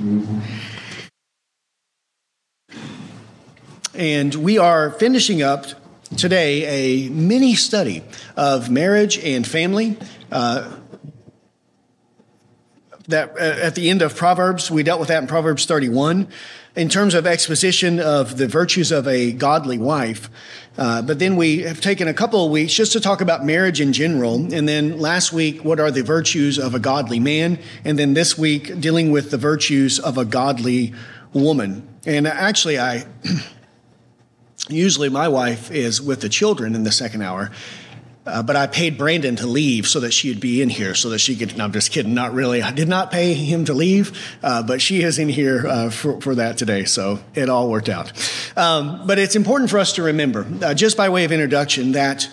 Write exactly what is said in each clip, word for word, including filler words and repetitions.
And we are finishing up today a mini study of marriage and family. Uh, that uh, at the end of Proverbs, we dealt with that in Proverbs thirty-one in terms of exposition of the virtues of a godly wife. Uh, but then we have taken a couple of weeks just to talk about marriage in general. And then last week, what are the virtues of a godly man? And then this week, dealing with the virtues of a godly woman. And actually, I usually my wife is with the children in the second hour. Uh, but I paid Brandon to leave so that she'd be in here so that she could, no, I'm just kidding, not really. I did not pay him to leave, uh, but she is in here uh, for, for that today, so it all worked out. Um, but it's important for us to remember, uh, just by way of introduction, that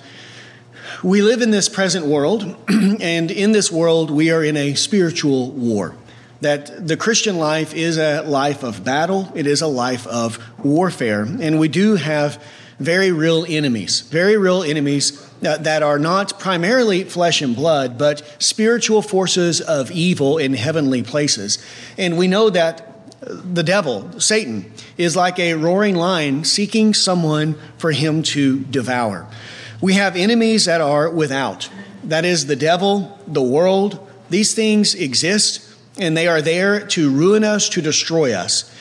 we live in this present world, and in this world we are in a spiritual war. That the Christian life is a life of battle, it is a life of warfare, and we do have very real enemies, very real enemies uh, that are not primarily flesh and blood, but spiritual forces of evil in heavenly places. And we know that the devil, Satan, is like a roaring lion seeking someone for him to devour. We have enemies that are without. That is the devil, the world. These things exist, and they are there to ruin us, to destroy us.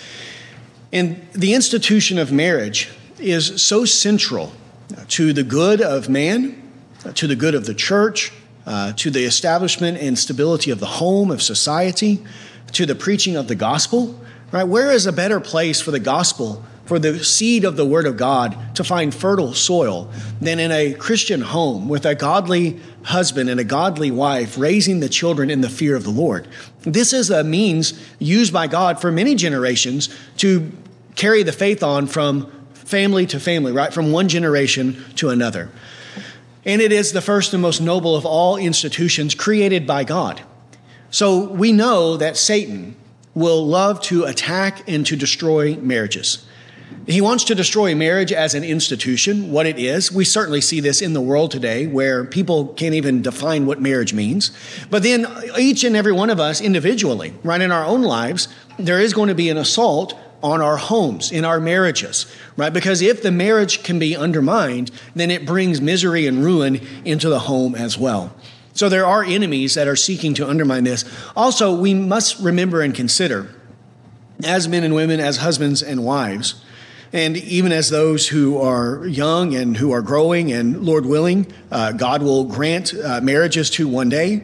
And the institution of marriage is so central to the good of man, to the good of the church, uh, to the establishment and stability of the home, of society, to the preaching of the gospel, right? Where is a better place for the gospel, for the seed of the word of God to find fertile soil than in a Christian home with a godly husband and a godly wife raising the children in the fear of the Lord? This is a means used by God for many generations to carry the faith on from family to family, right? From one generation to another. And it is the first and most noble of all institutions created by God. So we know that Satan will love to attack and to destroy marriages. He wants to destroy marriage as an institution, what it is. We certainly see this in the world today where people can't even define what marriage means. But then each and every one of us individually, right, in our own lives, there is going to be an assault on our homes, in our marriages, right? Because if the marriage can be undermined, then it brings misery and ruin into the home as well. So there are enemies that are seeking to undermine this. Also, we must remember and consider, as men and women, as husbands and wives, and even as those who are young and who are growing, and Lord willing, uh, God will grant uh, marriages to one day,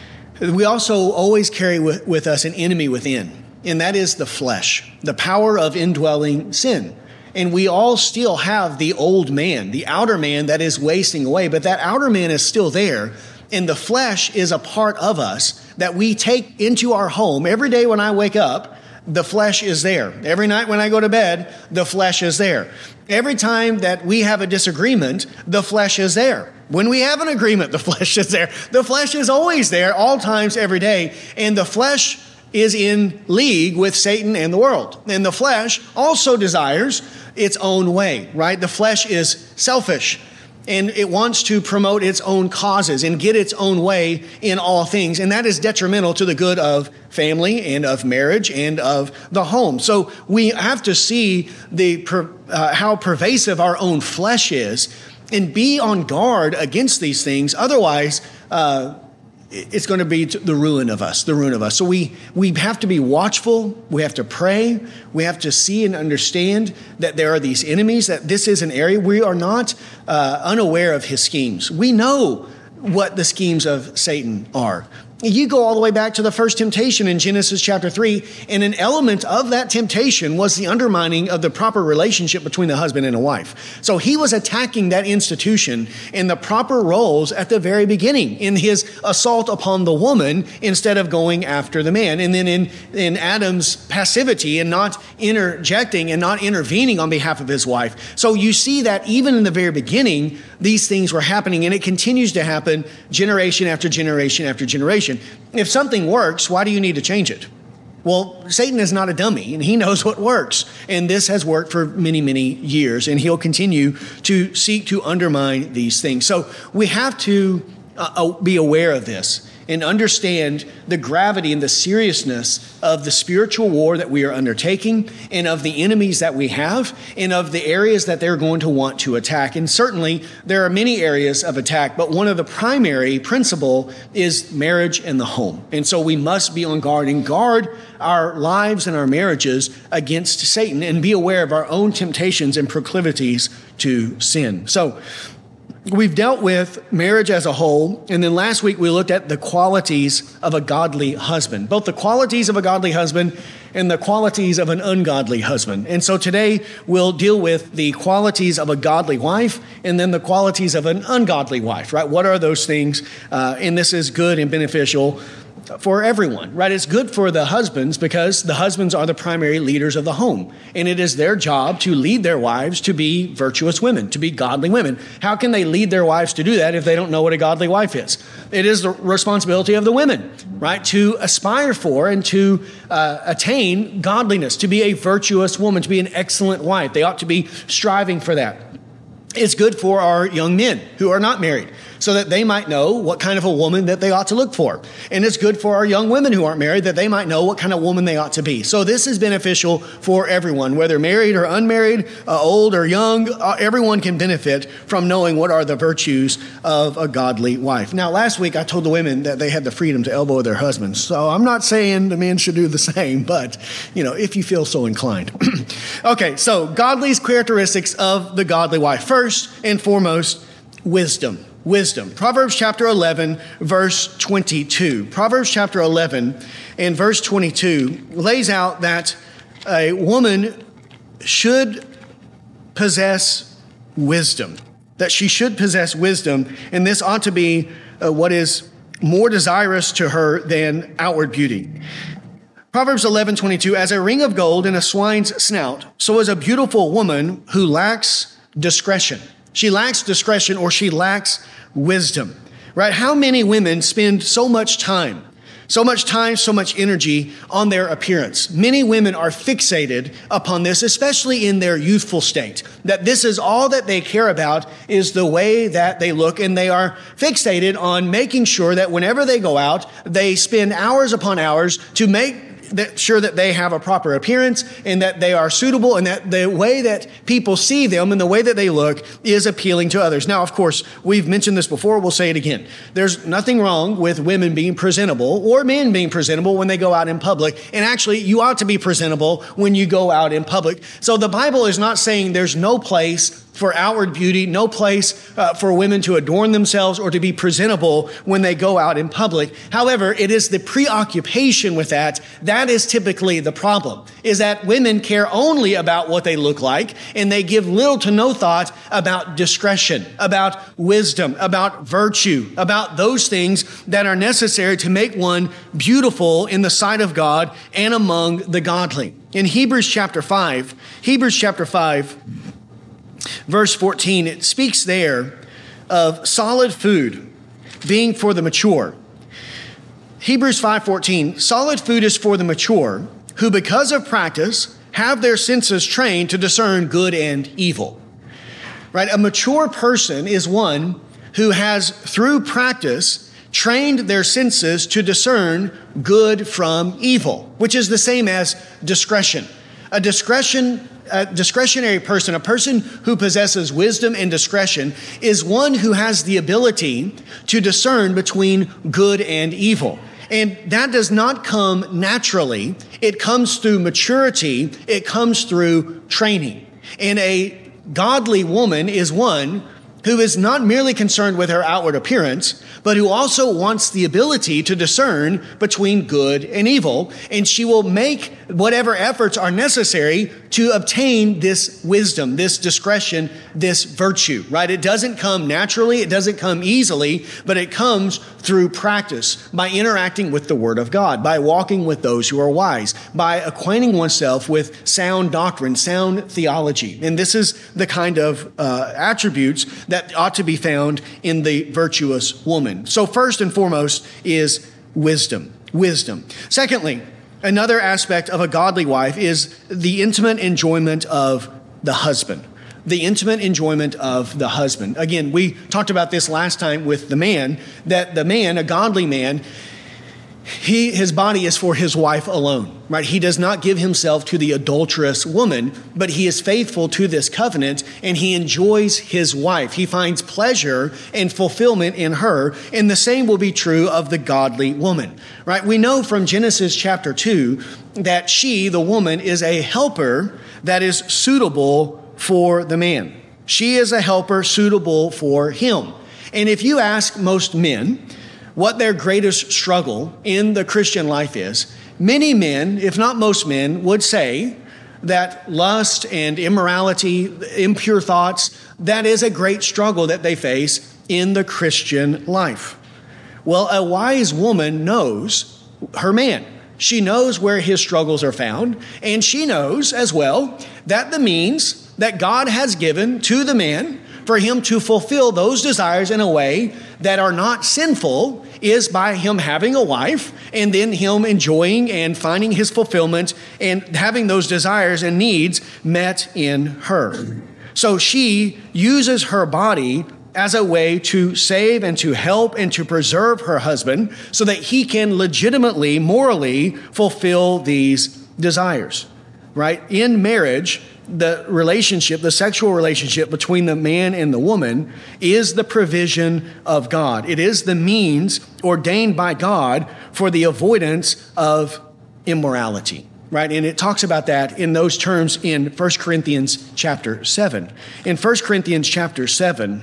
we also always carry with, with us an enemy within. And that is the flesh, the power of indwelling sin. And we all still have the old man, the outer man that is wasting away, but that outer man is still there. And the flesh is a part of us that we take into our home. Every day when I wake up, the flesh is there. Every night when I go to bed, the flesh is there. Every time that we have a disagreement, the flesh is there. When we have an agreement, the flesh is there. The flesh is always there, all times, every day. And the flesh is in league with Satan and the world. And the flesh also desires its own way, right? The flesh is selfish, and it wants to promote its own causes and get its own way in all things. And that is detrimental to the good of family and of marriage and of the home. So we have to see the uh, how pervasive our own flesh is and be on guard against these things. Otherwise, uh, it's going to be the ruin of us, the ruin of us. So we, we have to be watchful. We have to pray. We have to see and understand that there are these enemies, that this is an area we are not uh, unaware of his schemes. We know what the schemes of Satan are. You go all the way back to the first temptation in Genesis chapter three, and an element of that temptation was the undermining of the proper relationship between the husband and a wife. So he was attacking that institution in the proper roles at the very beginning in his assault upon the woman instead of going after the man. And then in, in Adam's passivity and not interjecting and not intervening on behalf of his wife. So you see that even in the very beginning, these things were happening, and it continues to happen generation after generation after generation. If something works, why do you need to change it? Well, Satan is not a dummy, and he knows what works. And this has worked for many, many years, and he'll continue to seek to undermine these things. So we have to uh, be aware of this. and understand the gravity and the seriousness of the spiritual war that we are undertaking and of the enemies that we have and of the areas that they're going to want to attack. And certainly there are many areas of attack, but one of the primary principle is marriage and the home. And so we must be on guard and guard our lives and our marriages against Satan and be aware of our own temptations and proclivities to sin. So we've dealt with marriage as a whole, and then last week we looked at the qualities of a godly husband, both the qualities of a godly husband and the qualities of an ungodly husband. And so today we'll deal with the qualities of a godly wife and then the qualities of an ungodly wife, right? What are those things? Uh, and this is good and beneficial for everyone, right? It's good for the husbands because the husbands are the primary leaders of the home. And it is their job to lead their wives to be virtuous women, to be godly women. How can they lead their wives to do that if they don't know what a godly wife is? It is the responsibility of the women, right? To aspire for and to uh, attain godliness, to be a virtuous woman, to be an excellent wife. They ought to be striving for that. It's good for our young men who are not married so that they might know what kind of a woman that they ought to look for. And it's good for our young women who aren't married that they might know what kind of woman they ought to be. So this is beneficial for everyone, whether married or unmarried, uh, old or young. Uh, everyone can benefit from knowing what are the virtues of a godly wife. Now, last week I told the women that they had the freedom to elbow their husbands. So I'm not saying the men should do the same, but, you know, if you feel so inclined. Okay, so godly characteristics of the godly wife. First and foremost, wisdom. Wisdom. Proverbs chapter eleven, verse twenty-two. Proverbs chapter eleven and verse twenty-two lays out that a woman should possess wisdom, that she should possess wisdom, and this ought to be uh, what is more desirous to her than outward beauty. Proverbs eleven twenty-two, as a ring of gold in a swine's snout, so is a beautiful woman who lacks discretion. She lacks discretion or she lacks wisdom, right? How many women spend so much time, so much time, so much energy on their appearance? Many women are fixated upon this, especially in their youthful state, that this is all that they care about is the way that they look. And they are fixated on making sure that whenever they go out, they spend hours upon hours to make That sure that they have a proper appearance and that they are suitable and that the way that people see them and the way that they look is appealing to others. Now, of course, we've mentioned this before. We'll say it again. There's nothing wrong with women being presentable or men being presentable when they go out in public. And actually, you ought to be presentable when you go out in public. So the Bible is not saying there's no place for outward beauty, no place uh, for women to adorn themselves or to be presentable when they go out in public. However, it is the preoccupation with that. That is typically the problem, is that women care only about what they look like, and they give little to no thought about discretion, about wisdom, about virtue, about those things that are necessary to make one beautiful in the sight of God and among the godly. In Hebrews chapter five, Hebrews chapter five, verse fourteen, it speaks there of solid food being for the mature. Hebrews five fourteen, solid food is for the mature, who because of practice have their senses trained to discern good and evil. Right? A mature person is one who has, through practice, trained their senses to discern good from evil, which is the same as discretion. A discretion A discretionary person, a person who possesses wisdom and discretion, is one who has the ability to discern between good and evil. And that does not come naturally. It comes through maturity. It comes through training. And a godly woman is one who is not merely concerned with her outward appearance, but who also wants the ability to discern between good and evil. And she will make whatever efforts are necessary to obtain this wisdom, this discretion, this virtue, right? It doesn't come naturally. It doesn't come easily, but it comes through practice, by interacting with the Word of God, by walking with those who are wise, by acquainting oneself with sound doctrine, sound theology. And this is the kind of uh, attributes that ought to be found in the virtuous woman. So first and foremost is wisdom. Wisdom. Secondly, another aspect of a godly wife is the intimate enjoyment of the husband. the intimate enjoyment of the husband. Again, we talked about this last time with the man, that the man, a godly man, He, his body is for his wife alone, right? He does not give himself to the adulterous woman, but he is faithful to this covenant and he enjoys his wife. He finds pleasure and fulfillment in her. And the same will be true of the godly woman, right? We know from Genesis chapter two that she, the woman, is a helper that is suitable for the man. She is a helper suitable for him. And if you ask most men what their greatest struggle in the Christian life is, many men, if not most men, would say that lust and immorality, impure thoughts, that is a great struggle that they face in the Christian life. Well, a wise woman knows her man. She knows where his struggles are found, and she knows as well that the means that God has given to the man for him to fulfill those desires in a way that are not sinful is by him having a wife and then him enjoying and finding his fulfillment and having those desires and needs met in her. So she uses her body as a way to save and to help and to preserve her husband so that he can legitimately, morally fulfill these desires, right? In marriage, the relationship, the sexual relationship between the man and the woman is the provision of God. It is the means ordained by God for the avoidance of immorality, right? And it talks about that in those terms in First Corinthians chapter seven. In First Corinthians chapter seven,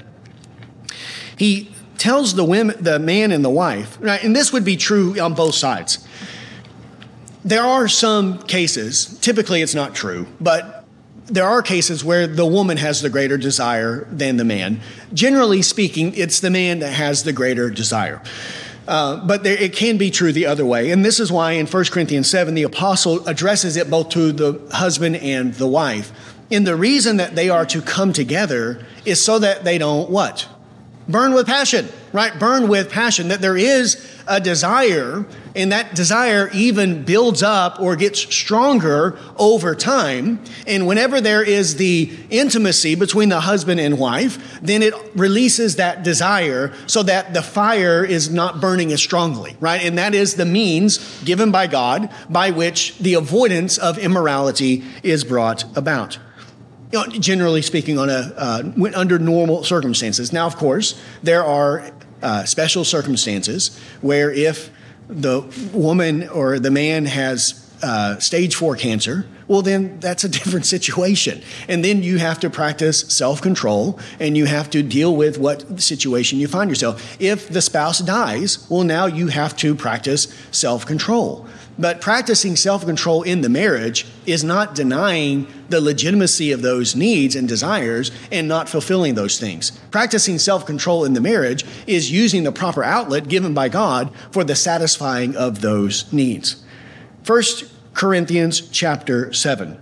he tells the women, the man and the wife, right? And this would be true on both sides. There are some cases, typically it's not true, but there are cases where the woman has the greater desire than the man. Generally speaking, it's the man that has the greater desire. Uh, but there, it can be true the other way. And this is why in First Corinthians seven, the apostle addresses it both to the husband and the wife. And the reason that they are to come together is so that they don't what? Burn with passion, right? Burn with passion, that there is a desire, and that desire even builds up or gets stronger over time. And whenever there is the intimacy between the husband and wife, then it releases that desire so that the fire is not burning as strongly, right? And that is the means given by God by which the avoidance of immorality is brought about. You know, generally speaking, on a uh, under normal circumstances. Now, of course, there are uh, special circumstances where if the woman or the man has uh, stage four cancer, well, then that's a different situation. And then you have to practice self-control and you have to deal with what situation you find yourself. If the spouse dies, well, now you have to practice self-control. But practicing self-control in the marriage is not denying the legitimacy of those needs and desires and not fulfilling those things. Practicing self-control in the marriage is using the proper outlet given by God for the satisfying of those needs. First Corinthians chapter seven,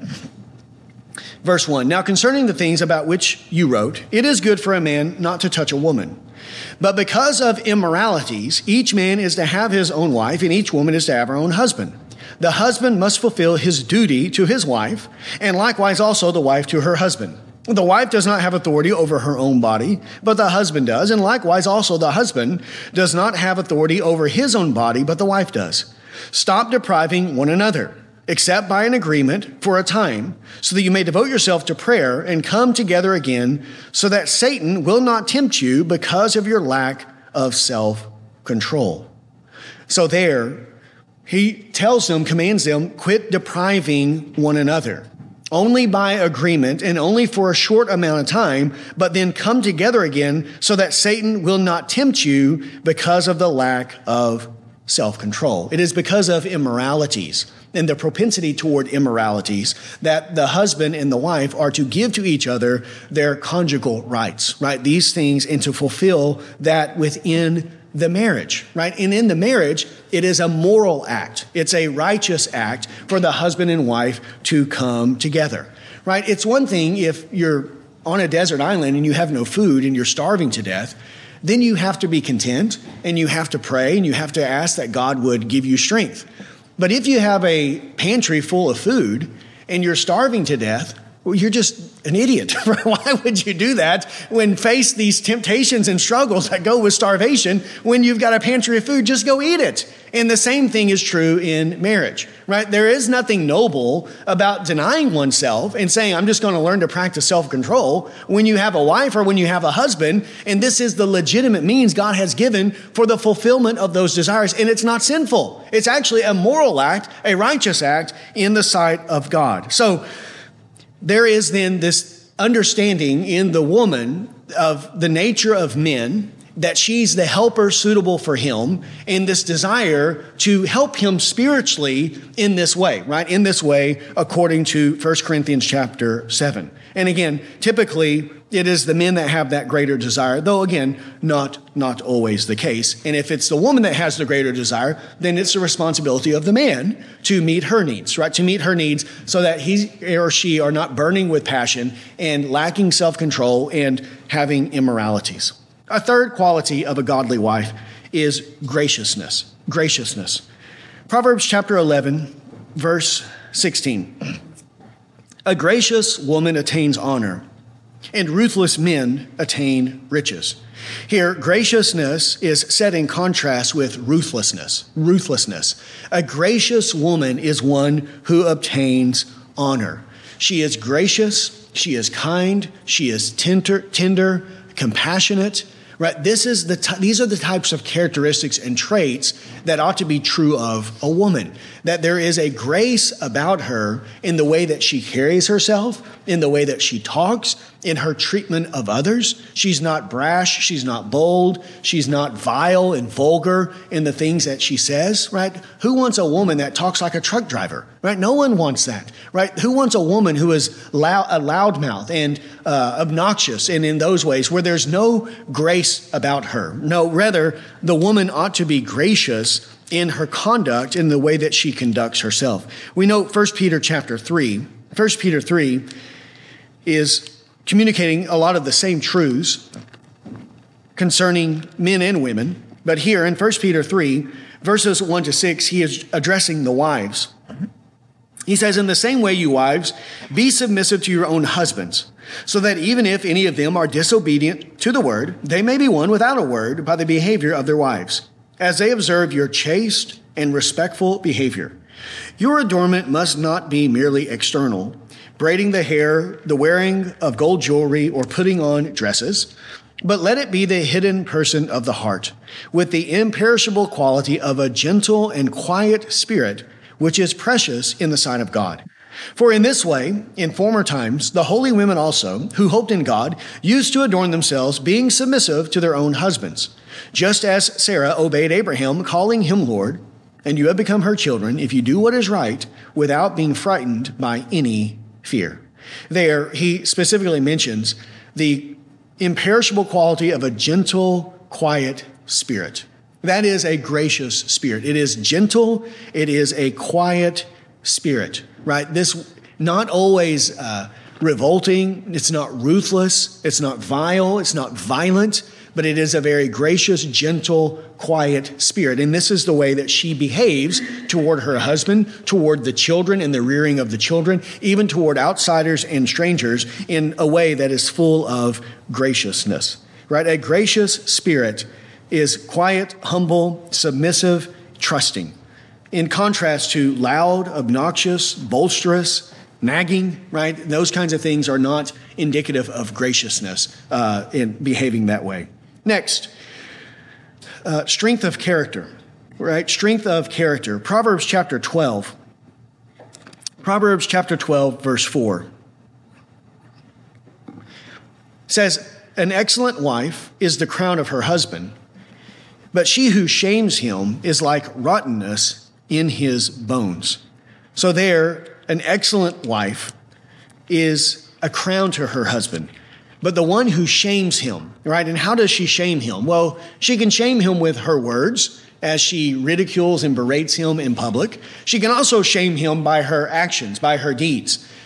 verse one. Now concerning the things about which you wrote, it is good for a man not to touch a woman. But because of immoralities, each man is to have his own wife, and each woman is to have her own husband. The husband must fulfill his duty to his wife, and likewise also the wife to her husband. The wife does not have authority over her own body, but the husband does, and likewise also the husband does not have authority over his own body, but the wife does. Stop depriving one another, except by an agreement for a time, so that you may devote yourself to prayer and come together again, so that Satan will not tempt you because of your lack of self-control. So there, he tells them, commands them, quit depriving one another. Only by agreement and only for a short amount of time, but then come together again so that Satan will not tempt you because of the lack of self-control. It is because of immoralities and the propensity toward immoralities that the husband and the wife are to give to each other their conjugal rights, right? These things, and to fulfill that within the marriage, right? And in the marriage, it is a moral act. It's a righteous act for the husband and wife to come together, right? It's one thing if you're on a desert island and you have no food and you're starving to death, then you have to be content and you have to pray and you have to ask that God would give you strength. But if you have a pantry full of food and you're starving to death, Well, you're just an idiot. Why would you do that when faced these temptations and struggles that go with starvation? When you've got a pantry of food, just go eat it. And the same thing is true in marriage, right? There is nothing noble about denying oneself and saying, I'm just going to learn to practice self-control when you have a wife or when you have a husband. And this is the legitimate means God has given for the fulfillment of those desires. And it's not sinful. It's actually a moral act, a righteous act in the sight of God. So there is then this understanding in the woman of the nature of men, that she's the helper suitable for him, and this desire to help him spiritually in this way, right? In this way, according to First Corinthians chapter seven. And again, typically it is the men that have that greater desire, though again, not, not always the case. And if it's the woman that has the greater desire, then it's the responsibility of the man to meet her needs, right? To meet her needs so that he or she are not burning with passion and lacking self-control and having immoralities. A third quality of a godly wife is graciousness. Graciousness. Proverbs chapter eleven, verse sixteen. A gracious woman attains honor, and ruthless men attain riches. Here, graciousness is set in contrast with ruthlessness. Ruthlessness. A gracious woman is one who obtains honor. She is gracious, she is kind, she is tender, tender, compassionate. Right? This is the t- these are the types of characteristics and traits that ought to be true of a woman. That there is a grace about her in the way that she carries herself, in the way that she talks, in her treatment of others. She's not brash, she's not bold, she's not vile and vulgar in the things that she says, right? Who wants a woman that talks like a truck driver, right? No one wants that, right? Who wants a woman who is loud, a loudmouth and uh, obnoxious and in those ways where there's no grace about her? No, rather, the woman ought to be gracious in her conduct, in the way that she conducts herself. We know First Peter chapter three. First Peter three is communicating a lot of the same truths concerning men and women. But here in First Peter three, verses one to six, he is addressing the wives. He says, in the same way, you wives, be submissive to your own husbands, so that even if any of them are disobedient to the word, they may be won without a word by the behavior of their wives, as they observe your chaste and respectful behavior. Your adornment must not be merely external, braiding the hair, the wearing of gold jewelry, or putting on dresses, but let it be the hidden person of the heart, with the imperishable quality of a gentle and quiet spirit, which is precious in the sight of God. For in this way, in former times, the holy women also, who hoped in God, used to adorn themselves, being submissive to their own husbands, just as Sarah obeyed Abraham, calling him Lord, and you have become her children if you do what is right without being frightened by any fear. There, he specifically mentions the imperishable quality of a gentle, quiet spirit. That is a gracious spirit. It is gentle. It is a quiet spirit, right? This not always uh, revolting. It's not ruthless. It's not vile. It's not violent, but it is a very gracious, gentle, quiet spirit. And this is the way that she behaves toward her husband, toward the children and the rearing of the children, even toward outsiders and strangers in a way that is full of graciousness, right? A gracious spirit is quiet, humble, submissive, trusting. In contrast to loud, obnoxious, boisterous, nagging, right? Those kinds of things are not indicative of graciousness uh, in behaving that way. Next, uh, strength of character, right? Strength of character. Proverbs chapter twelve. Proverbs chapter twelve, verse four says, an excellent wife is the crown of her husband, but she who shames him is like rottenness in his bones. So there, an excellent wife is a crown to her husband, but the one who shames him, right? And how does she shame him? Well, she can shame him with her words as she ridicules and berates him in public. She can also shame him by her actions, by her deeds.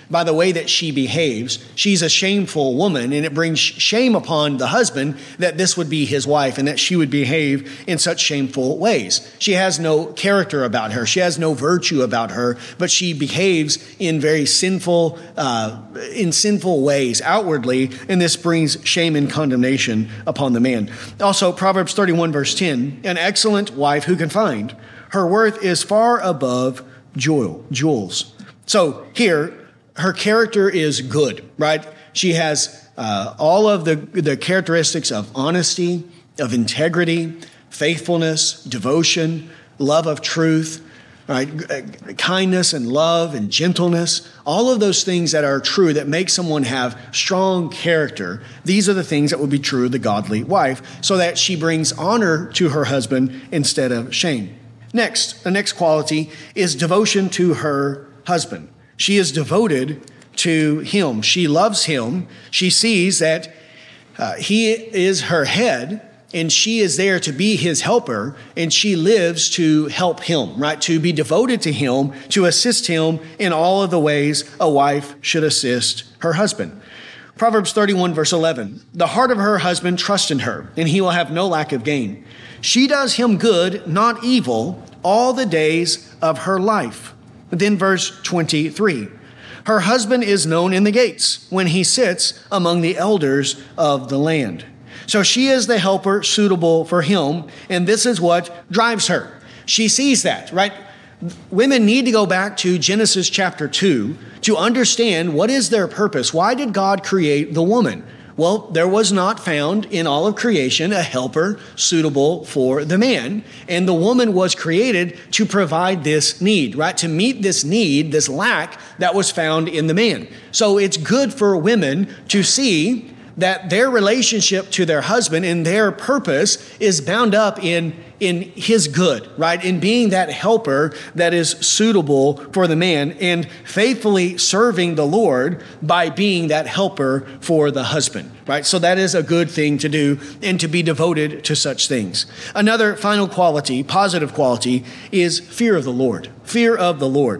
by the way that she behaves. She's a shameful woman, and it brings shame upon the husband that this would be his wife and that she would behave in such shameful ways. She has no character about her. She has no virtue about her, but she behaves in very sinful, uh, in sinful ways outwardly, and this brings shame and condemnation upon the man. Also, Proverbs thirty-one, verse ten, an excellent wife who can find? Her worth is far above jewel, jewels. So here, her character is good, right? She has uh, all of the, the characteristics of honesty, of integrity, faithfulness, devotion, love of truth, right? Kindness and love and gentleness, all of those things that are true that make someone have strong character. These are the things that would be true of the godly wife, so that she brings honor to her husband instead of shame. Next, the next quality is devotion to her husband. She is devoted to him. She loves him. She sees that uh, he is her head, and she is there to be his helper, and she lives to help him, right? To be devoted to him, to assist him in all of the ways a wife should assist her husband. Proverbs thirty-one, verse eleven, the heart of her husband trusts in her, and he will have no lack of gain. She does him good, not evil, all the days of her life. Then verse twenty-three, her husband is known in the gates when he sits among the elders of the land. So she is the helper suitable for him, and this is what drives her. She sees that, right? Women need to go back to Genesis chapter two to understand what is their purpose. Why did God create the woman? Well, there was not found in all of creation a helper suitable for the man. And the woman was created to provide this need, right? To meet this need, this lack that was found in the man. So it's good for women to see that their relationship to their husband and their purpose is bound up in, in his good, right? In being that helper that is suitable for the man and faithfully serving the Lord by being that helper for the husband, right? So that is a good thing to do and to be devoted to such things. Another final quality, positive quality, is fear of the Lord. Fear of the Lord.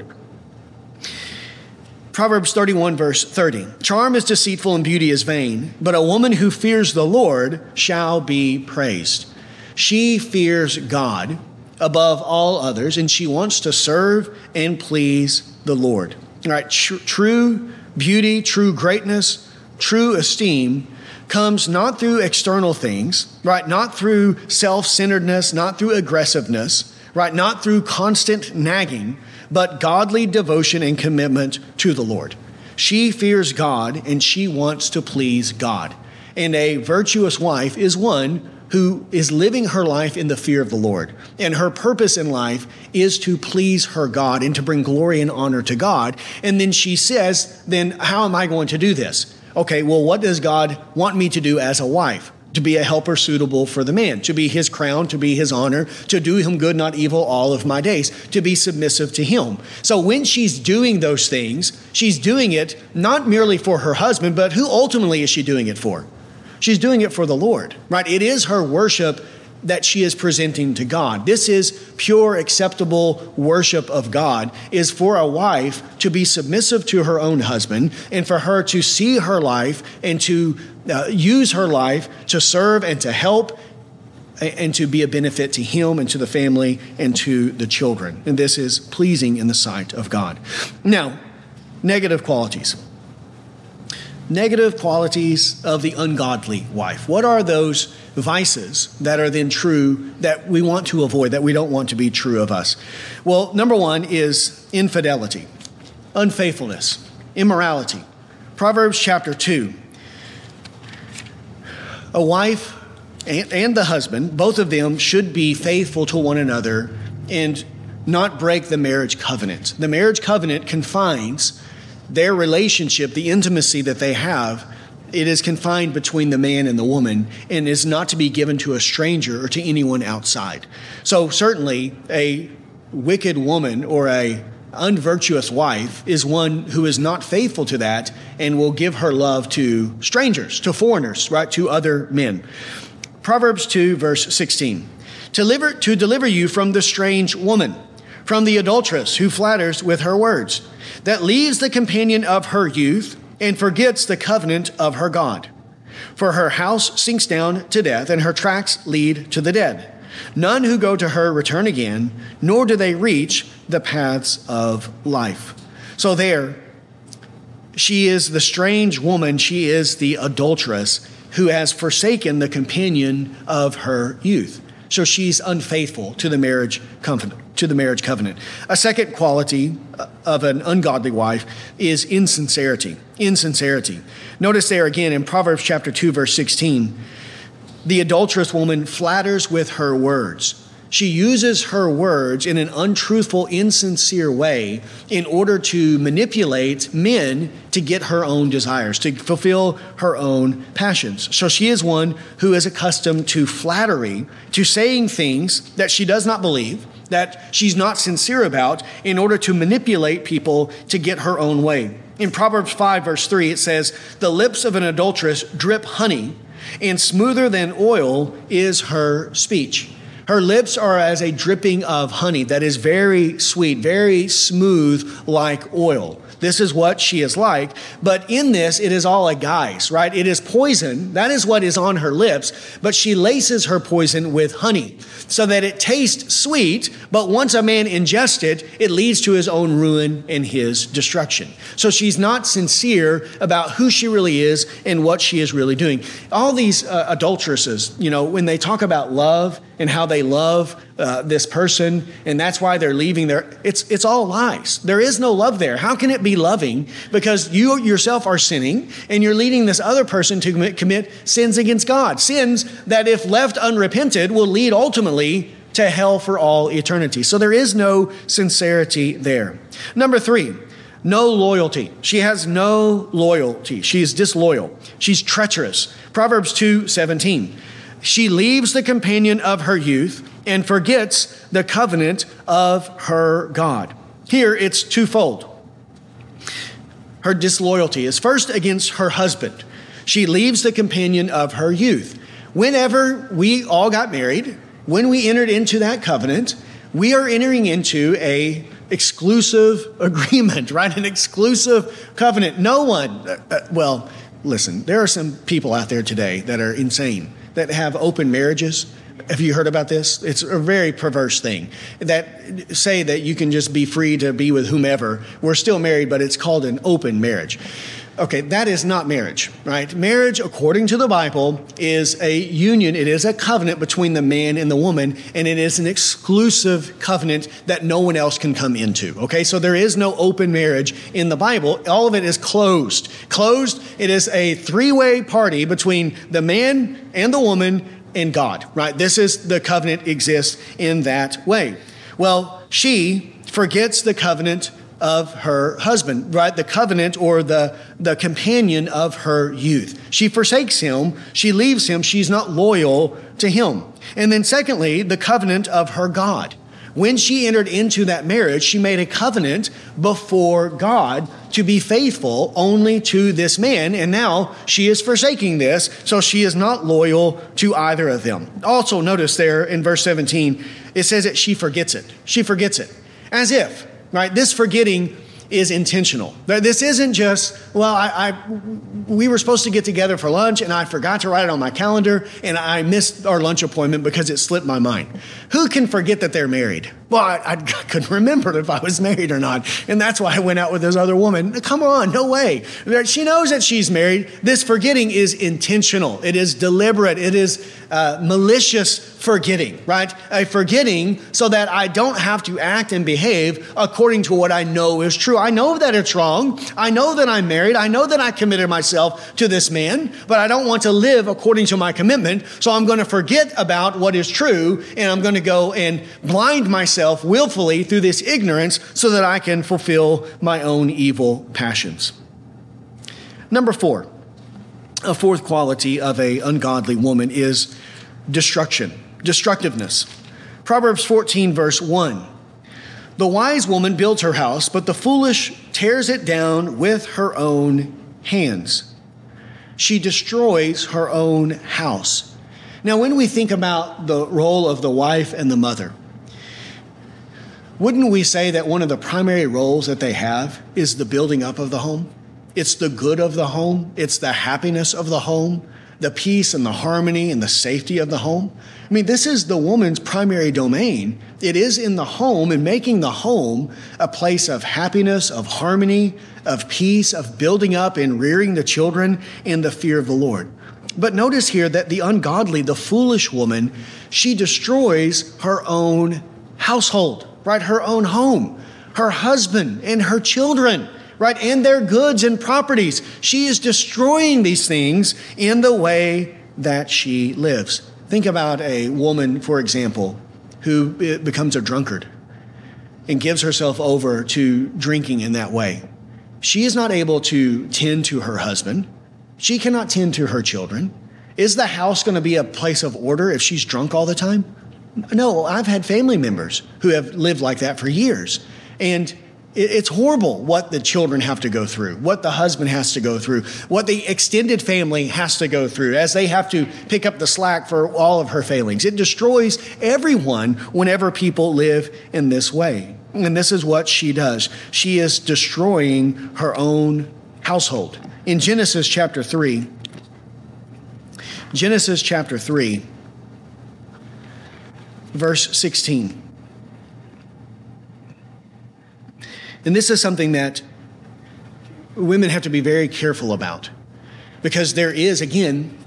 Proverbs thirty-one, verse thirty, charm is deceitful and beauty is vain, but a woman who fears the Lord shall be praised. She fears God above all others, and she wants to serve and please the Lord. All right, tr- true beauty, true greatness, true esteem comes not through external things, right? Not through self-centeredness, not through aggressiveness, right? Not through constant nagging, but godly devotion and commitment to the Lord. She fears God and she wants to please God. And a virtuous wife is one who is living her life in the fear of the Lord. And her purpose in life is to please her God and to bring glory and honor to God. And then she says, then how am I going to do this? Okay, well, what does God want me to do as a wife? To be a helper suitable for the man, to be his crown, to be his honor, to do him good, not evil, all of my days, to be submissive to him. So when she's doing those things, she's doing it not merely for her husband, but who ultimately is she doing it for? She's doing it for the Lord, right? It is her worship that she is presenting to God. This is pure, acceptable worship of God, is for a wife to be submissive to her own husband and for her to see her life and to uh, use her life to serve and to help and to be a benefit to him and to the family and to the children. And this is pleasing in the sight of God. Now, negative qualities. Negative qualities of the ungodly wife. What are those vices that are then true that we want to avoid, that we don't want to be true of us? Well, number one is infidelity, unfaithfulness, immorality. Proverbs chapter two. A wife and, and the husband, both of them should be faithful to one another and not break the marriage covenant. The marriage covenant confines their relationship, the intimacy that they have. It is confined between the man and the woman and is not to be given to a stranger or to anyone outside. So certainly a wicked woman or a unvirtuous wife is one who is not faithful to that and will give her love to strangers, to foreigners, right, to other men. Proverbs two, verse sixteen, to deliver, to deliver you from the strange woman, from the adulteress who flatters with her words, that leaves the companion of her youth and forgets the covenant of her God. For her house sinks down to death, and her tracks lead to the dead. None who go to her return again, nor do they reach the paths of life. So there, she is the strange woman. She is the adulteress who has forsaken the companion of her youth. So she's unfaithful to the marriage covenant. To the marriage covenant. A second quality of an ungodly wife is insincerity. Insincerity. Notice there again in Proverbs chapter two, verse sixteen, the adulterous woman flatters with her words. She uses her words in an untruthful, insincere way in order to manipulate men to get her own desires, to fulfill her own passions. So she is one who is accustomed to flattery, to saying things that she does not believe, that she's not sincere about, in order to manipulate people to get her own way. In Proverbs five, verse three, it says, "The lips of an adulteress drip honey, and smoother than oil is her speech." Her lips are as a dripping of honey that is very sweet, very smooth like oil. This is what she is like. But in this, it is all a guise, right? It is poison. That is what is on her lips. But she laces her poison with honey so that it tastes sweet. But once a man ingests it, it leads to his own ruin and his destruction. So she's not sincere about who she really is and what she is really doing. All these uh, adulteresses, you know, when they talk about love and how they love uh, this person, and that's why they're leaving there, it's it's all lies. There is no love there. How can it be loving? Because you yourself are sinning, and you're leading this other person to commit, commit sins against God. Sins that, if left unrepented, will lead ultimately to hell for all eternity. So there is no sincerity there. Number three, no loyalty. She has no loyalty. She's disloyal. She's treacherous. Proverbs two seventeen. She leaves the companion of her youth and forgets the covenant of her God. Here it's twofold. Her disloyalty is first against her husband. She leaves the companion of her youth. Whenever we all got married, when we entered into that covenant, we are entering into a exclusive agreement, right? An exclusive covenant. No one, uh, well, listen, there are some people out there today that are insane, that have open marriages. Have you heard about this? It's a very perverse thing, that say that you can just be free to be with whomever. We're still married, but it's called an open marriage. Okay, that is not marriage, right? Marriage, according to the Bible, is a union. It is a covenant between the man and the woman, and it is an exclusive covenant that no one else can come into, okay? So there is no open marriage in the Bible. All of it is closed. Closed, it is a three-way party between the man and the woman and God, right? This is the covenant exists in that way. Well, she forgets the covenant of her husband, right? The covenant or the, the companion of her youth. She forsakes him. She leaves him. She's not loyal to him. And then secondly, the covenant of her God. When she entered into that marriage, she made a covenant before God to be faithful only to this man. And now she is forsaking this, so she is not loyal to either of them. Also, notice there in verse seventeen, it says that she forgets it. She forgets it. As if, right? This forgetting is intentional. This isn't just, well, I, I we were supposed to get together for lunch and I forgot to write it on my calendar and I missed our lunch appointment because it slipped my mind. Who can forget that they're married? Well, I, I couldn't remember if I was married or not. And that's why I went out with this other woman. Come on, no way. She knows that she's married. This forgetting is intentional. It is deliberate. It is uh, malicious forgetting, right? A forgetting so that I don't have to act and behave according to what I know is true. I know that it's wrong. I know that I'm married. I know that I committed myself to this man, but I don't want to live according to my commitment. So I'm going to forget about what is true, and I'm going to go and blind myself willfully through this ignorance so that I can fulfill my own evil passions. Number four, a fourth quality of an ungodly woman is destruction, destructiveness. Proverbs fourteen, verse one. The wise woman builds her house, but the foolish tears it down with her own hands. She destroys her own house. Now, when we think about the role of the wife and the mother, wouldn't we say that one of the primary roles that they have is the building up of the home? It's the good of the home. It's the happiness of the home, the peace and the harmony and the safety of the home. I mean, this is the woman's primary domain. It is in the home and making the home a place of happiness, of harmony, of peace, of building up and rearing the children in the fear of the Lord. But notice here that the ungodly, the foolish woman, she destroys her own household, right? Her own home, her husband and her children, right? And their goods and properties. She is destroying these things in the way that she lives. Think about a woman, for example, who becomes a drunkard and gives herself over to drinking in that way. She is not able to tend to her husband. She cannot tend to her children. Is the house going to be a place of order if she's drunk all the time? No, I've had family members who have lived like that for years. And it's horrible what the children have to go through, what the husband has to go through, what the extended family has to go through as they have to pick up the slack for all of her failings. It destroys everyone whenever people live in this way. And this is what she does. She is destroying her own household. In Genesis chapter three, Genesis chapter three, verse sixteen. And this is something that women have to be very careful about, because there is, again,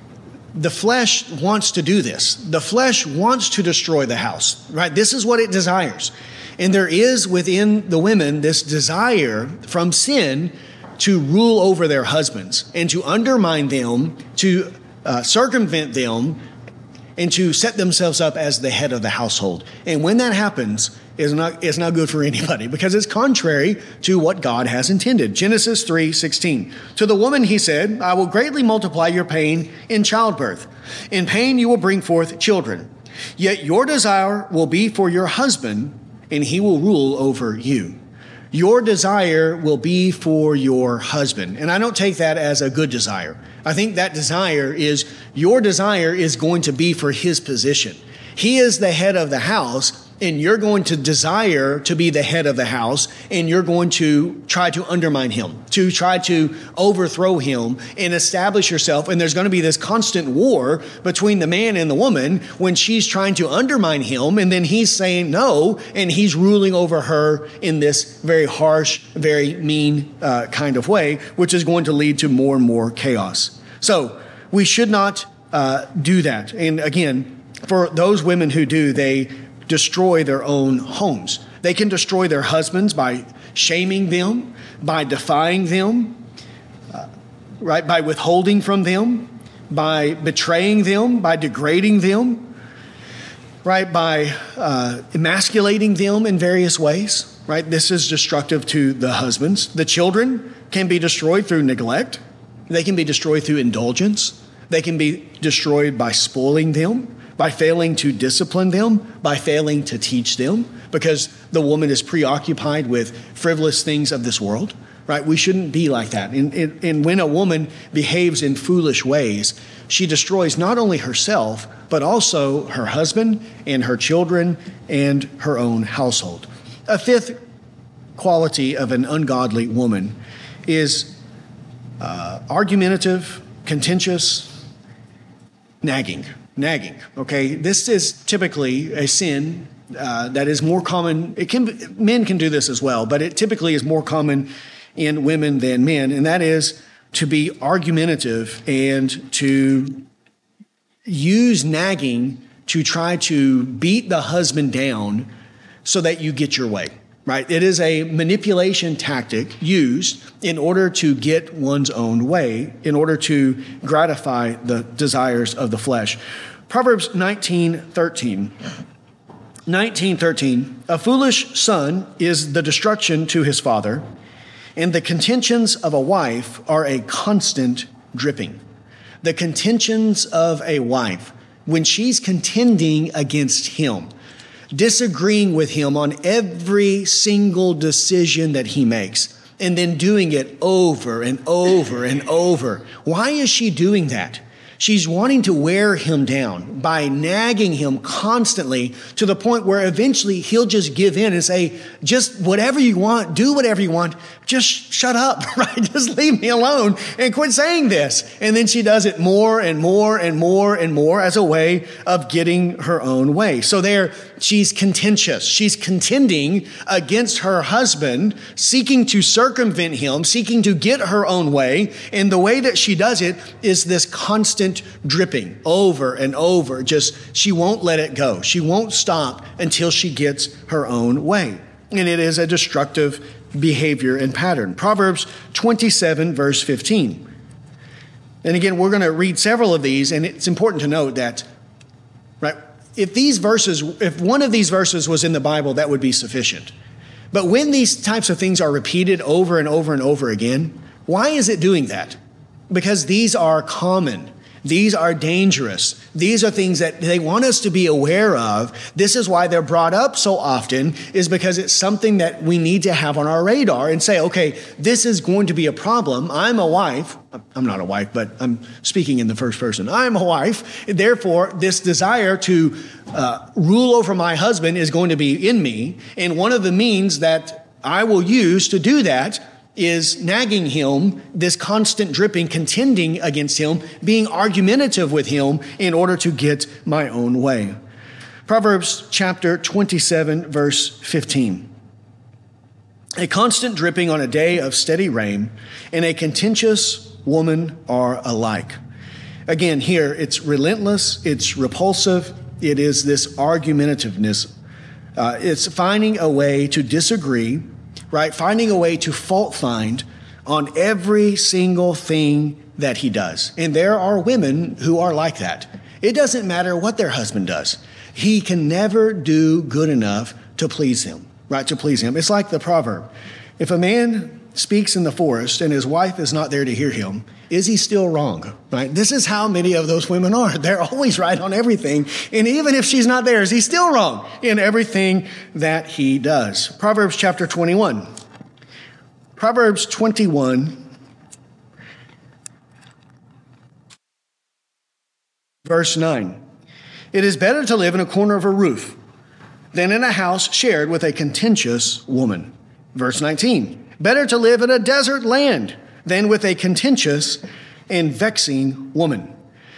the flesh wants to do this. The flesh wants to destroy the house, right? This is what it desires. And there is within the women this desire from sin to rule over their husbands and to undermine them, to uh, circumvent them, and to set themselves up as the head of the household. And when that happens, it's not, it's not good for anybody, because it's contrary to what God has intended. Genesis three sixteen. To the woman he said, I will greatly multiply your pain in childbirth. In pain you will bring forth children. Yet your desire will be for your husband, and he will rule over you. Your desire will be for your husband. And I don't take that as a good desire. I think that desire is, your desire is going to be for his position. He is the head of the house, and you're going to desire to be the head of the house, and you're going to try to undermine him, to try to overthrow him and establish yourself. And there's going to be this constant war between the man and the woman when she's trying to undermine him, and then he's saying no, and he's ruling over her in this very harsh, very mean uh, kind of way, which is going to lead to more and more chaos. So we should not uh, do that. And again, for those women who do, they destroy their own homes. They can destroy their husbands by shaming them, by defying them, uh, right? By withholding from them, by betraying them, by degrading them, right? By uh, emasculating them in various ways, right? This is destructive to the husbands. The children can be destroyed through neglect. They can be destroyed through indulgence. They can be destroyed by spoiling them, by failing to discipline them, by failing to teach them, because the woman is preoccupied with frivolous things of this world, right? We shouldn't be like that. And, and, and when a woman behaves in foolish ways, she destroys not only herself, but also her husband and her children and her own household. A fifth quality of an ungodly woman is uh, argumentative, contentious, nagging. Nagging, okay? This is typically a sin uh, that is more common. It can, men can do this as well, but it typically is more common in women than men, and that is to be argumentative and to use nagging to try to beat the husband down so that you get your way, right? It is a manipulation tactic used in order to get one's own way, in order to gratify the desires of the flesh. Proverbs nineteen thirteen. nineteen thirteen. A foolish son is the destruction to his father, and the contentions of a wife are a constant dripping. The contentions of a wife, when she's contending against him, disagreeing with him on every single decision that he makes, and then doing it over and over and over. Why is she doing that? She's wanting to wear him down by nagging him constantly to the point where eventually he'll just give in and say, just whatever you want, do whatever you want, just shut up, right? Just leave me alone and quit saying this. And then she does it more and more and more and more as a way of getting her own way. So there, she's contentious. She's contending against her husband, seeking to circumvent him, seeking to get her own way. And the way that she does it is this constant dripping over and over. Just, she won't let it go. She won't stop until she gets her own way. And it is a destructive behavior and pattern. Proverbs twenty-seven, verse fifteen. And again, we're going to read several of these, and it's important to note that, right, if these verses, if one of these verses was in the Bible, that would be sufficient. But when these types of things are repeated over and over and over again, why is it doing that? Because these are common. These are dangerous. These are things that they want us to be aware of. This is why they're brought up so often, is because it's something that we need to have on our radar and say, okay, this is going to be a problem. I'm a wife. I'm not a wife, but I'm speaking in the first person. I'm a wife. Therefore, this desire to uh, rule over my husband is going to be in me. And one of the means that I will use to do that is nagging him, this constant dripping, contending against him, being argumentative with him in order to get my own way. Proverbs chapter twenty-seven, verse fifteen. A constant dripping on a day of steady rain and a contentious woman are alike. Again, here it's relentless, it's repulsive, it is this argumentativeness. Uh, it's finding a way to disagree, right? Finding a way to fault find on every single thing that he does. And there are women who are like that. It doesn't matter what their husband does. He can never do good enough to please him, right? To please him. It's like the proverb. If a man speaks in the forest and his wife is not there to hear him, is he still wrong, right? This is how many of those women are. They're always right on everything. And even if she's not there, is he still wrong in everything that he does? Proverbs chapter twenty-one. Proverbs twenty-one, verse nine. It is better to live in a corner of a roof than in a house shared with a contentious woman. Verse nineteen. Better to live in a desert land than with a contentious and vexing woman.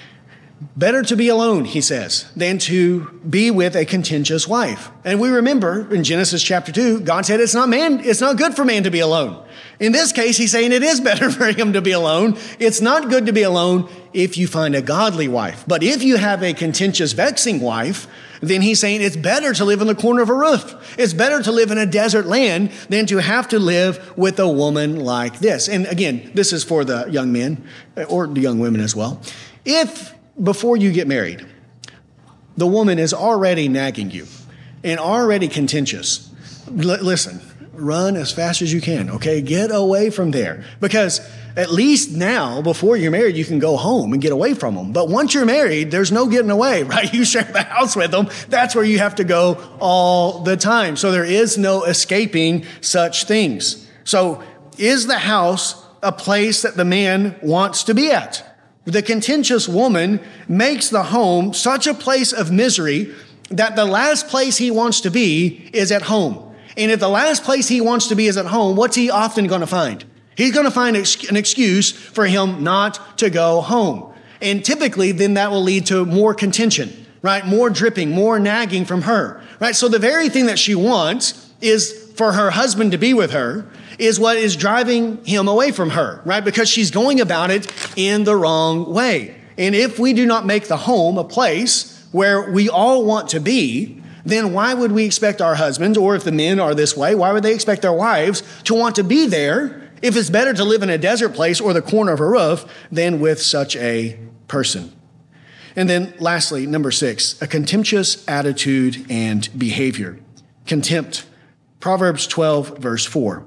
Better to be alone, he says, than to be with a contentious wife. And we remember in Genesis chapter two, God said it's not man, it's not good for man to be alone. In this case, he's saying it is better for him to be alone. It's not good to be alone if you find a godly wife. But if you have a contentious, vexing wife, then he's saying it's better to live in the corner of a roof. It's better to live in a desert land than to have to live with a woman like this. And again, this is for the young men or the young women as well. If before you get married, the woman is already nagging you and already contentious, l- listen, run as fast as you can, okay? Get away from there. Because at least now, before you're married, you can go home and get away from them. But once you're married, there's no getting away, right? You share the house with them. That's where you have to go all the time. So there is no escaping such things. So is the house a place that the man wants to be at? The contentious woman makes the home such a place of misery that the last place he wants to be is at home. And if the last place he wants to be is at home, what's he often going to find? He's going to find an excuse for him not to go home. And typically, then that will lead to more contention, right? More dripping, more nagging from her, right? So the very thing that she wants is for her husband to be with her is what is driving him away from her, right? Because she's going about it in the wrong way. And if we do not make the home a place where we all want to be, then why would we expect our husbands, or if the men are this way, why would they expect their wives to want to be there if it's better to live in a desert place or the corner of a roof than with such a person? And then lastly, number six, a contemptuous attitude and behavior. Contempt. Proverbs twelve, verse four.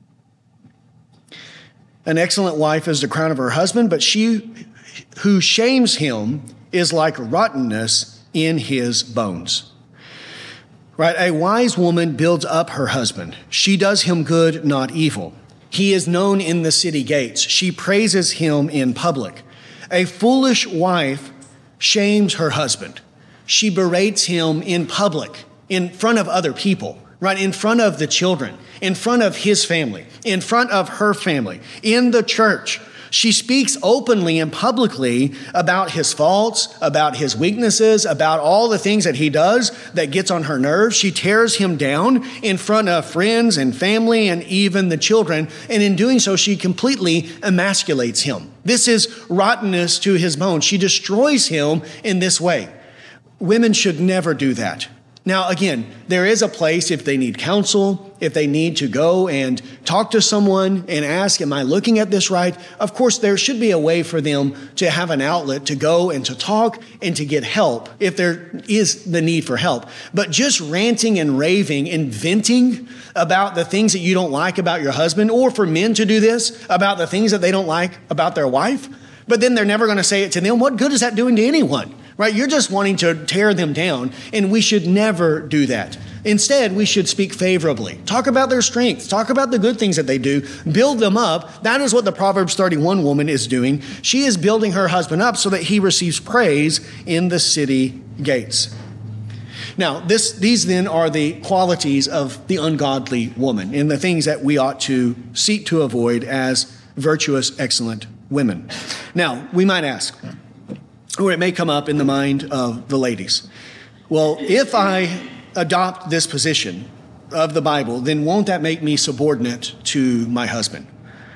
An excellent wife is the crown of her husband, but she who shames him is like rottenness in his bones. Right? A wise woman builds up her husband. She does him good, not evil. He is known in the city gates. She praises him in public. A foolish wife shames her husband. She berates him in public, in front of other people, right? In front of the children, in front of his family, in front of her family, in the church. She speaks openly and publicly about his faults, about his weaknesses, about all the things that he does that gets on her nerves. She tears him down in front of friends and family and even the children. And in doing so, she completely emasculates him. This is rottenness to his bones. She destroys him in this way. Women should never do that. Now, again, there is a place if they need counsel, if they need to go and talk to someone and ask, am I looking at this right? Of course, there should be a way for them to have an outlet to go and to talk and to get help if there is the need for help. But just ranting and raving and venting about the things that you don't like about your husband, or for men to do this about the things that they don't like about their wife, but then they're never going to say it to them, what good is that doing to anyone? Right? You're just wanting to tear them down, and we should never do that. Instead, we should speak favorably. Talk about their strengths. Talk about the good things that they do. Build them up. That is what the Proverbs thirty-one woman is doing. She is building her husband up so that he receives praise in the city gates. Now, this, these then are the qualities of the ungodly woman and the things that we ought to seek to avoid as virtuous, excellent women. Now, we might ask, or it may come up in the mind of the ladies, well, if I adopt this position of the Bible, then won't that make me subordinate to my husband?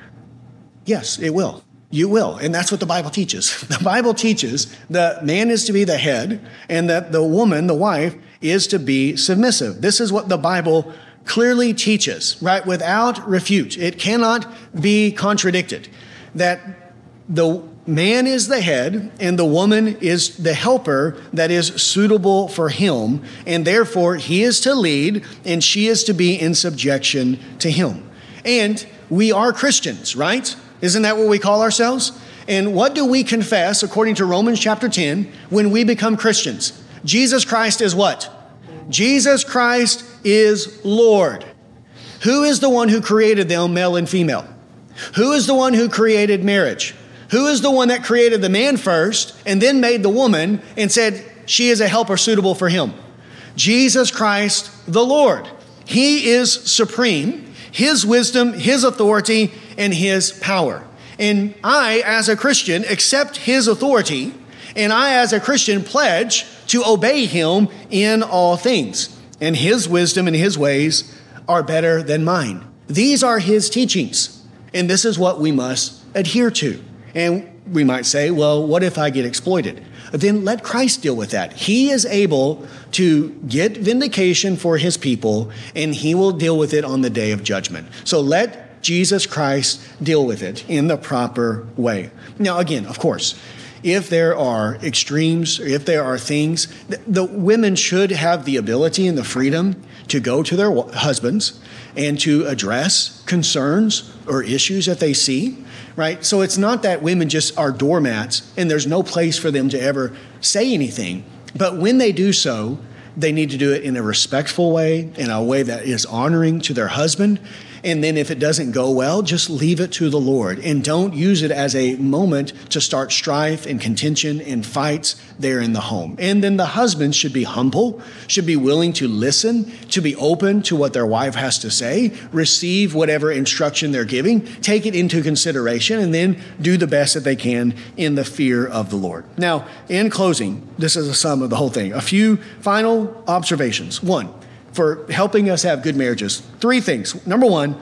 Yes, it will. You will. And that's what the Bible teaches. The Bible teaches that man is to be the head and that the woman, the wife, is to be submissive. This is what the Bible clearly teaches, right? Without refute. It cannot be contradicted. That the man is the head and the woman is the helper that is suitable for him, and therefore he is to lead and she is to be in subjection to him. And we are Christians, right? Isn't that what we call ourselves? And what do we confess according to Romans chapter ten when we become Christians? Jesus Christ is what? Jesus Christ is Lord. Who is the one who created them, male and female? Who is the one who created marriage? Who is the one that created the man first and then made the woman and said she is a helper suitable for him? Jesus Christ the Lord. He is supreme. His wisdom, his authority, and his power. And I, as a Christian, accept his authority, and I, as a Christian, pledge to obey him in all things. And his wisdom and his ways are better than mine. These are his teachings, and this is what we must adhere to. And we might say, well, what if I get exploited? Then let Christ deal with that. He is able to get vindication for his people, and he will deal with it on the day of judgment. So let Jesus Christ deal with it in the proper way. Now, again, of course, if there are extremes, if there are things, the women should have the ability and the freedom to go to their husbands and to address concerns or issues that they see. Right? So it's not that women just are doormats and there's no place for them to ever say anything. But when they do so, they need to do it in a respectful way, in a way that is honoring to their husband. And then if it doesn't go well, just leave it to the Lord and don't use it as a moment to start strife and contention and fights there in the home. And then the husband should be humble, should be willing to listen, to be open to what their wife has to say, receive whatever instruction they're giving, take it into consideration, and then do the best that they can in the fear of the Lord. Now, in closing, this is a sum of the whole thing. A few final observations. One, for helping us have good marriages. Three things. Number one,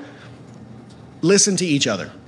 listen to each other.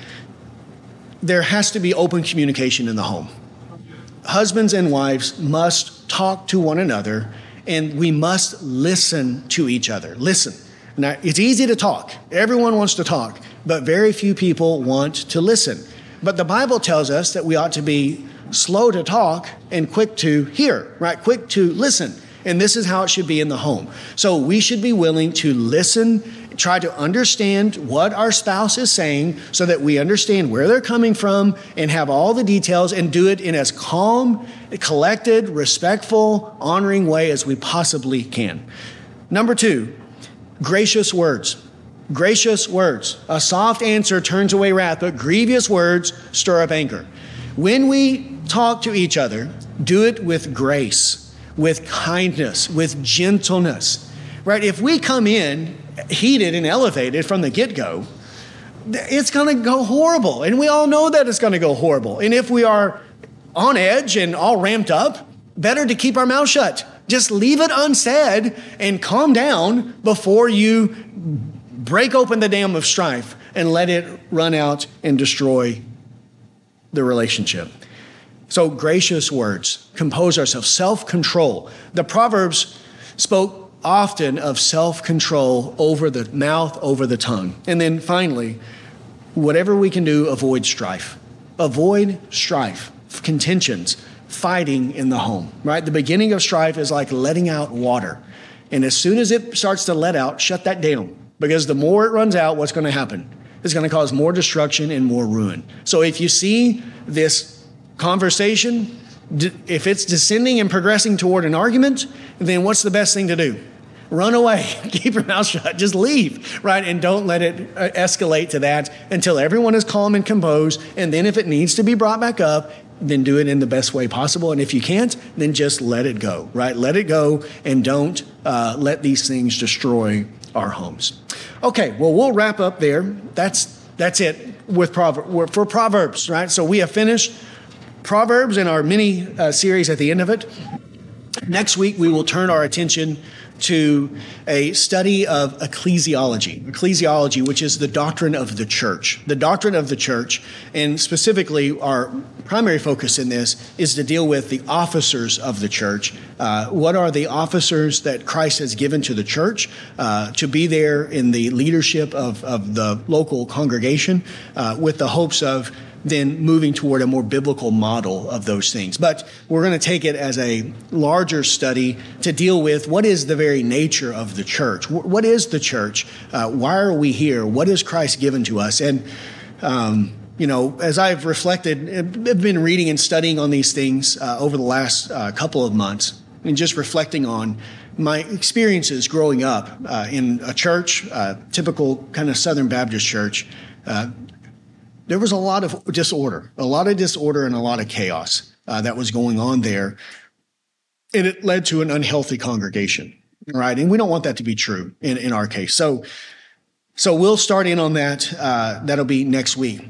There has to be open communication in the home. Husbands and wives must talk to one another, and we must listen to each other. Listen. Now, it's easy to talk. Everyone wants to talk, but very few people want to listen. But the Bible tells us that we ought to be slow to talk and quick to hear, right? Quick to listen. And this is how it should be in the home. So we should be willing to listen, try to understand what our spouse is saying so that we understand where they're coming from and have all the details, and do it in as calm, collected, respectful, honoring way as we possibly can. Number two, gracious words. Gracious words. A soft answer turns away wrath, but grievous words stir up anger. When we talk to each other, do it with grace, with kindness, with gentleness, right? If we come in heated and elevated from the get-go, it's going to go horrible. And we all know that it's going to go horrible. And if we are on edge and all ramped up, better to keep our mouth shut. Just leave it unsaid and calm down before you break open the dam of strife and let it run out and destroy the relationship. So gracious words, compose ourselves, self-control. The Proverbs spoke often of self-control over the mouth, over the tongue. And then finally, whatever we can do, avoid strife. Avoid strife, contentions, fighting in the home, right? The beginning of strife is like letting out water. And as soon as it starts to let out, shut that down. Because the more it runs out, what's going to happen? It's going to cause more destruction and more ruin. So if you see this conversation, if it's descending and progressing toward an argument, then what's the best thing to do? Run away, keep your mouth shut, just leave, right? And don't let it escalate to that until everyone is calm and composed. And then if it needs to be brought back up, then do it in the best way possible. And if you can't, then just let it go, right? Let it go and don't uh, let these things destroy our homes. Okay, well, we'll wrap up there. That's that's it with Proverbs, for Proverbs, right? So we have finished Proverbs in our mini uh, series at the end of it. Next week, we will turn our attention to a study of ecclesiology, ecclesiology, which is the doctrine of the church. The doctrine of the church, and specifically our primary focus in this is to deal with the officers of the church. Uh, what are the officers that Christ has given to the church uh, to be there in the leadership of, of the local congregation uh, with the hopes of then moving toward a more biblical model of those things. But we're going to take it as a larger study to deal with what is the very nature of the church. What is the church? Uh, why are we here? What has Christ given to us? And, um, you know, as I've reflected, I've been reading and studying on these things uh, over the last uh, couple of months and just reflecting on my experiences growing up uh, in a church, uh, typical kind of Southern Baptist church. Uh, There was a lot of disorder, a lot of disorder and a lot of chaos uh, that was going on there. And it led to an unhealthy congregation, right? And we don't want that to be true in, in our case. So, so we'll start in on that. Uh, that'll be next week.